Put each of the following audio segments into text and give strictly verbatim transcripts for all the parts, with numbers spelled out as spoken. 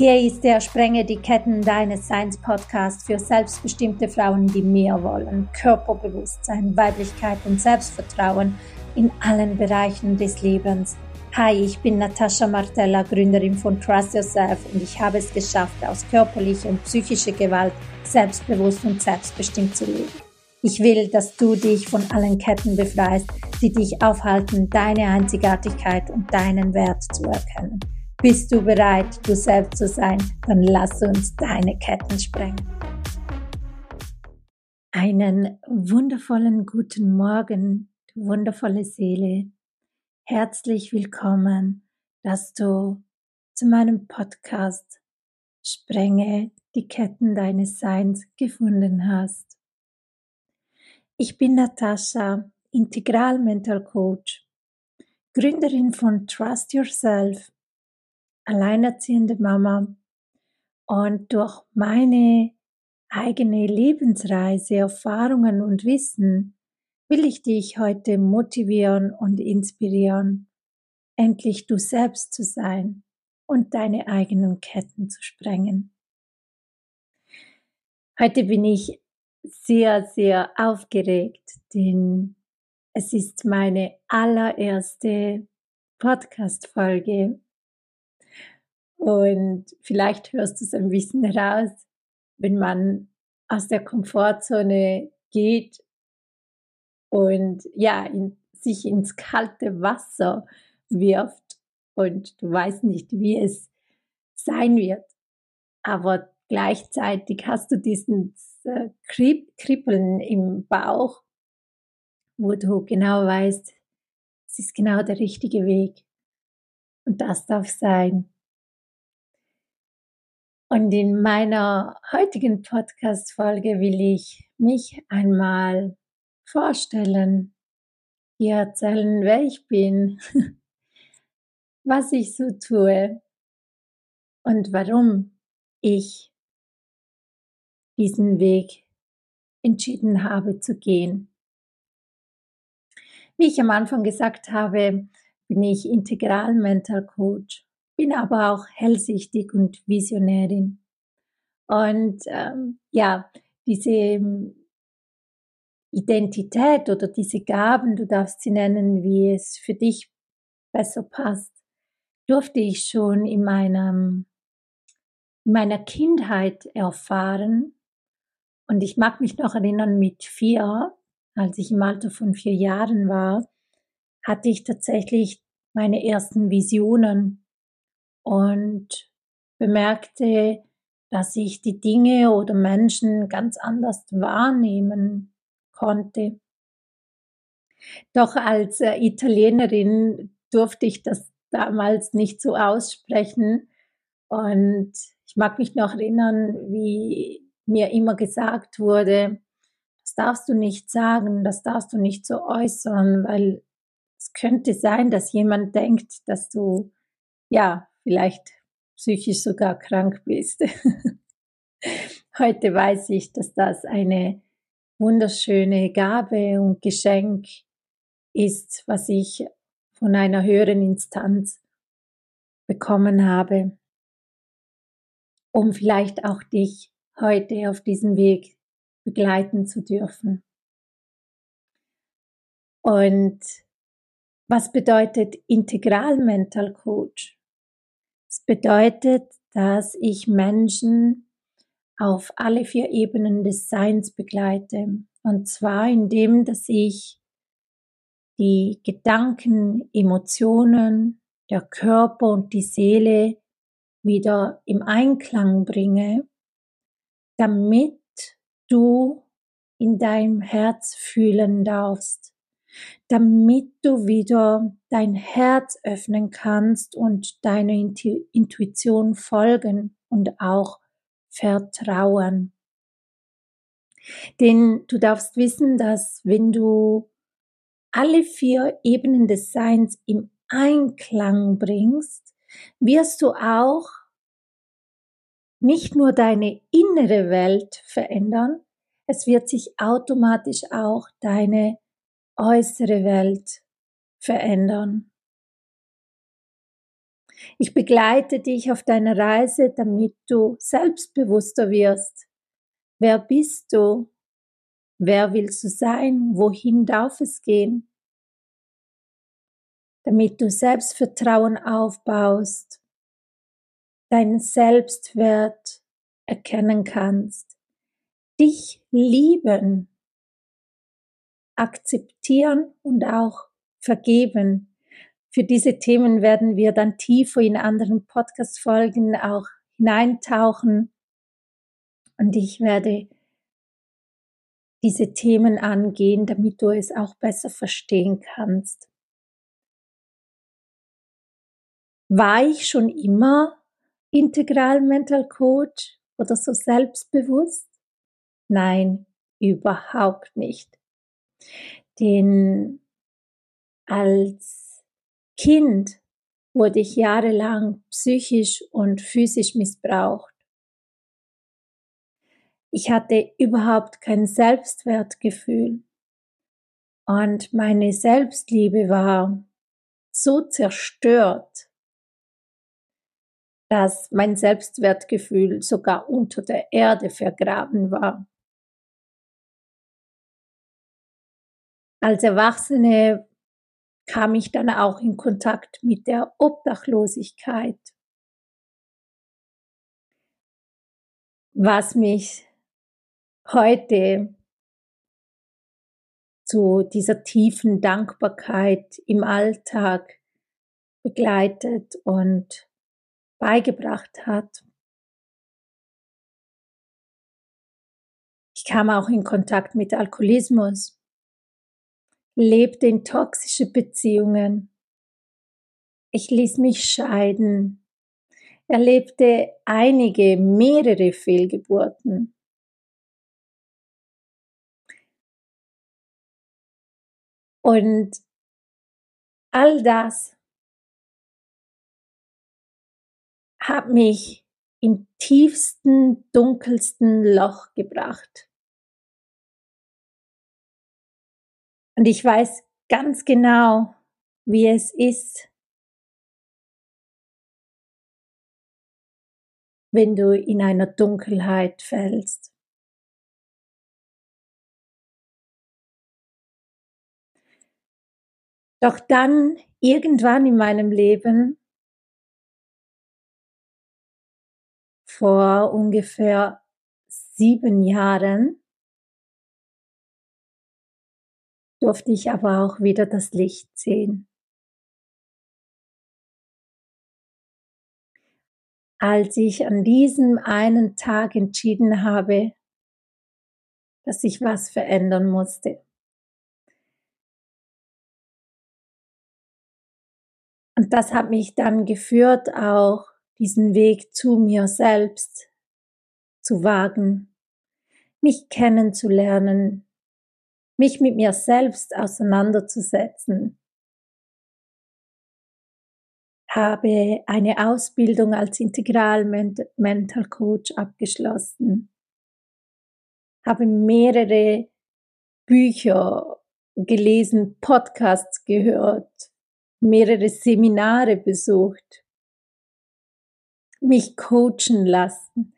Hier ist der Sprenge die Ketten deines Seins Podcast für selbstbestimmte Frauen, die mehr wollen. Körperbewusstsein, Weiblichkeit und Selbstvertrauen in allen Bereichen des Lebens. Hi, ich bin Natascha Martella, Gründerin von Trust Yourself und ich habe es geschafft, aus körperlicher und psychischer Gewalt selbstbewusst und selbstbestimmt zu leben. Ich will, dass du dich von allen Ketten befreist, die dich aufhalten, deine Einzigartigkeit und deinen Wert zu erkennen. Bist du bereit, du selbst zu sein? Dann lass uns deine Ketten sprengen. Einen wundervollen guten Morgen, du wundervolle Seele. Herzlich willkommen, dass du zu meinem Podcast Sprenge die Ketten deines Seins gefunden hast. Ich bin Natascha, Integral Mental Coach, Gründerin von Trust Yourself, alleinerziehende Mama, und durch meine eigene Lebensreise, Erfahrungen und Wissen will ich dich heute motivieren und inspirieren, endlich du selbst zu sein und deine eigenen Ketten zu sprengen. Heute bin ich sehr, sehr aufgeregt, denn es ist meine allererste Podcast-Folge. Und vielleicht hörst du es ein bisschen raus, wenn man aus der Komfortzone geht und ja, in, sich ins kalte Wasser wirft und du weißt nicht, wie es sein wird. Aber gleichzeitig hast du dieses äh, Kribbeln im Bauch, wo du genau weißt, es ist genau der richtige Weg und das darf sein. Und in meiner heutigen Podcast-Folge will ich mich einmal vorstellen, dir erzählen, wer ich bin, was ich so tue und warum ich diesen Weg entschieden habe zu gehen. Wie ich am Anfang gesagt habe, bin ich Integral Mental Coach, bin aber auch hellsichtig und Visionärin. Und ähm, ja, diese Identität oder diese Gaben, du darfst sie nennen, wie es für dich besser passt, durfte ich schon in, meinem, in meiner Kindheit erfahren. Und ich mag mich noch erinnern, mit vier, als ich im Alter von vier Jahren war, hatte ich tatsächlich meine ersten Visionen und bemerkte, dass ich die Dinge oder Menschen ganz anders wahrnehmen konnte. Doch als äh, Italienerin durfte ich das damals nicht so aussprechen. Und ich mag mich noch erinnern, wie mir immer gesagt wurde, das darfst du nicht sagen, das darfst du nicht so äußern, weil es könnte sein, dass jemand denkt, dass du, ja, vielleicht psychisch sogar krank bist. Heute weiß ich, dass das eine wunderschöne Gabe und Geschenk ist, was ich von einer höheren Instanz bekommen habe, um vielleicht auch dich heute auf diesem Weg begleiten zu dürfen. Und was bedeutet Integral Mental Coach? Es bedeutet, dass ich Menschen auf alle vier Ebenen des Seins begleite. Und zwar indem, dass ich die Gedanken, Emotionen, der Körper und die Seele wieder im Einklang bringe, damit du in deinem Herz fühlen darfst, damit du wieder dein Herz öffnen kannst und deiner Intuition folgen und auch vertrauen. Denn du darfst wissen, dass wenn du alle vier Ebenen des Seins im Einklang bringst, wirst du auch nicht nur deine innere Welt verändern, es wird sich automatisch auch deine äußere Welt verändern. Ich begleite dich auf deiner Reise, damit du selbstbewusster wirst. Wer bist du? Wer willst du sein? Wohin darf es gehen? Damit du Selbstvertrauen aufbaust, deinen Selbstwert erkennen kannst, dich lieben, akzeptieren und auch vergeben. Für diese Themen werden wir dann tiefer in anderen Podcast-Folgen auch hineintauchen und ich werde diese Themen angehen, damit du es auch besser verstehen kannst. War ich schon immer Integral Mental Coach oder so selbstbewusst? Nein, überhaupt nicht. Denn als Kind wurde ich jahrelang psychisch und physisch missbraucht. Ich hatte überhaupt kein Selbstwertgefühl und meine Selbstliebe war so zerstört, dass mein Selbstwertgefühl sogar unter der Erde vergraben war. Als Erwachsene kam ich dann auch in Kontakt mit der Obdachlosigkeit, was mich heute zu dieser tiefen Dankbarkeit im Alltag begleitet und beigebracht hat. Ich kam auch in Kontakt mit Alkoholismus, lebte in toxischen Beziehungen. Ich ließ mich scheiden, erlebte einige, mehrere Fehlgeburten. Und all das hat mich im tiefsten, dunkelsten Loch gebracht. Und ich weiß ganz genau, wie es ist, wenn du in einer Dunkelheit fällst. Doch dann, irgendwann in meinem Leben, vor ungefähr sieben Jahren, durfte ich aber auch wieder das Licht sehen. Als ich an diesem einen Tag entschieden habe, dass ich was verändern musste. Und das hat mich dann geführt, auch diesen Weg zu mir selbst zu wagen, mich kennenzulernen, mich mit mir selbst auseinanderzusetzen. Habe eine Ausbildung als Integral Mental Coach abgeschlossen, habe mehrere Bücher gelesen, Podcasts gehört, mehrere Seminare besucht, mich coachen lassen,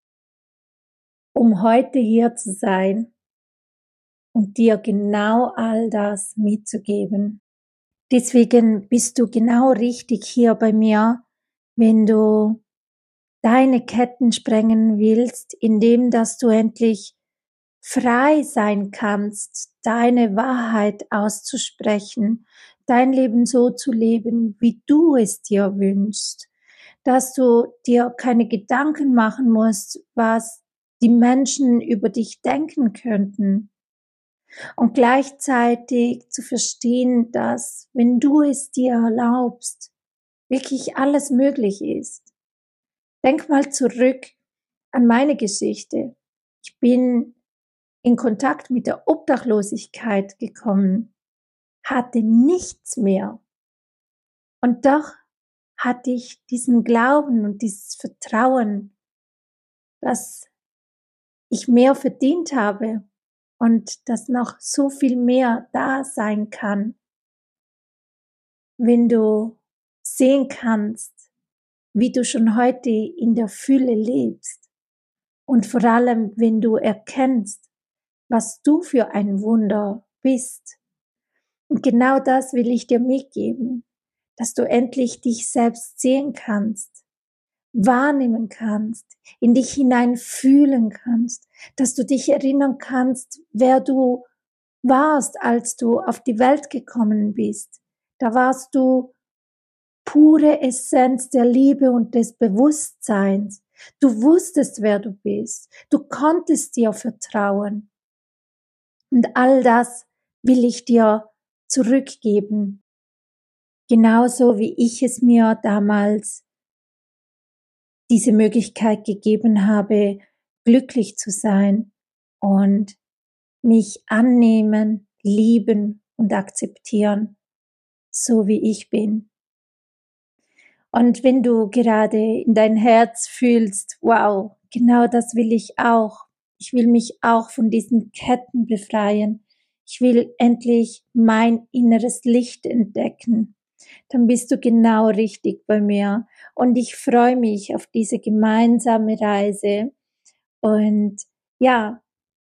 um heute hier zu sein und dir genau all das mitzugeben. Deswegen bist du genau richtig hier bei mir, wenn du deine Ketten sprengen willst, indem dass du endlich frei sein kannst, deine Wahrheit auszusprechen, dein Leben so zu leben, wie du es dir wünschst, dass du dir keine Gedanken machen musst, was die Menschen über dich denken könnten. Und gleichzeitig zu verstehen, dass, wenn du es dir erlaubst, wirklich alles möglich ist. Denk mal zurück an meine Geschichte. Ich bin in Kontakt mit der Obdachlosigkeit gekommen, hatte nichts mehr. Und doch hatte ich diesen Glauben und dieses Vertrauen, dass ich mehr verdient habe und dass noch so viel mehr da sein kann, wenn du sehen kannst, wie du schon heute in der Fülle lebst und vor allem, wenn du erkennst, was du für ein Wunder bist. Und genau das will ich dir mitgeben, dass du endlich dich selbst sehen kannst, wahrnehmen kannst, in dich hinein fühlen kannst, dass du dich erinnern kannst, wer du warst, als du auf die Welt gekommen bist. Da warst du pure Essenz der Liebe und des Bewusstseins. Du wusstest, wer du bist. Du konntest dir vertrauen. Und all das will ich dir zurückgeben. Genauso wie ich es mir damals diese Möglichkeit gegeben habe, glücklich zu sein und mich annehmen, lieben und akzeptieren, so wie ich bin. Und wenn du gerade in dein Herz fühlst, wow, genau das will ich auch. Ich will mich auch von diesen Ketten befreien. Ich will endlich mein inneres Licht entdecken. Dann bist du genau richtig bei mir. Und ich freue mich auf diese gemeinsame Reise. Und ja,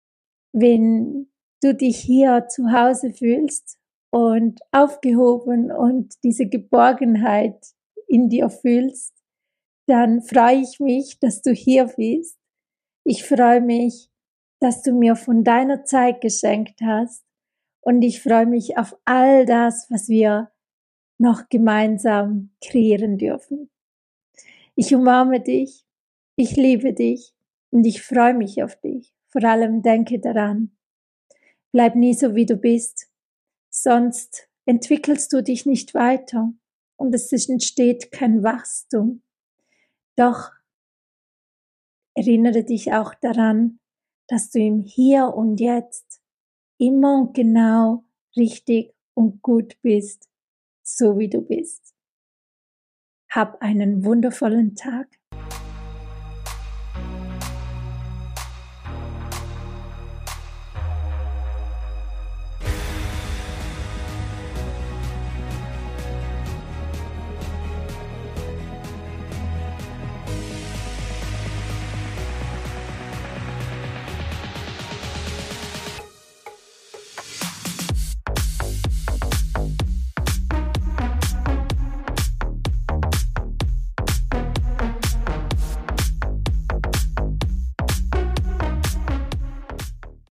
wenn du dich hier zu Hause fühlst und aufgehoben und diese Geborgenheit in dir fühlst, dann freue ich mich, dass du hier bist. Ich freue mich, dass du mir von deiner Zeit geschenkt hast und ich freue mich auf all das, was wir noch gemeinsam kreieren dürfen. Ich umarme dich, ich liebe dich und ich freue mich auf dich. Vor allem denke daran, bleib nie so, wie du bist, sonst entwickelst du dich nicht weiter und es entsteht kein Wachstum. Doch erinnere dich auch daran, dass du im Hier und Jetzt immer und genau richtig und gut bist, so wie du bist. Hab einen wundervollen Tag.